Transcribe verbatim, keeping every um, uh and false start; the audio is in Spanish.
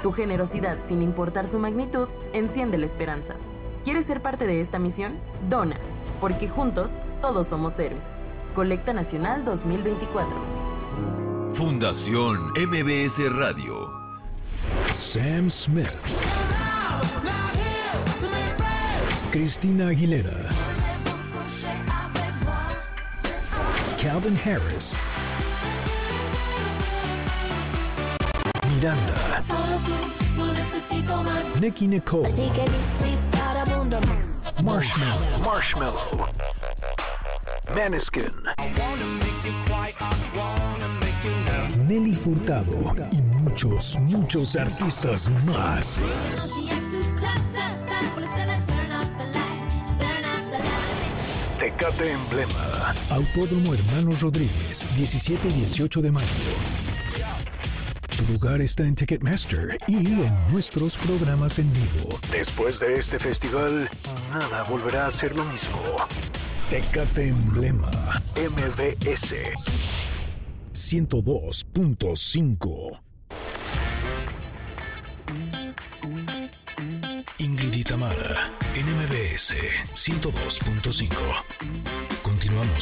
Tu generosidad, sin importar su magnitud, enciende la esperanza. ¿Quieres ser parte de esta misión? Dona, porque juntos todos somos héroes. Colecta Nacional dos mil veinticuatro. Fundación M B S Radio. Sam Smith, Cristina Aguilera, Calvin Harris, Miranda, Nicki Nicole, Marshmello, Marshmello, Maneskin, Nelly Furtado y muchos, muchos artistas más. Tecate Emblema, Autódromo Hermanos Rodríguez, diecisiete y dieciocho de mayo. Tu lugar está en Ticketmaster y en nuestros programas en vivo. Después de este festival, nada volverá a ser lo mismo. Tecate Emblema, M B S ciento dos punto cinco. Ingrid y Tamara, en M B S ciento dos punto cinco. Continuamos.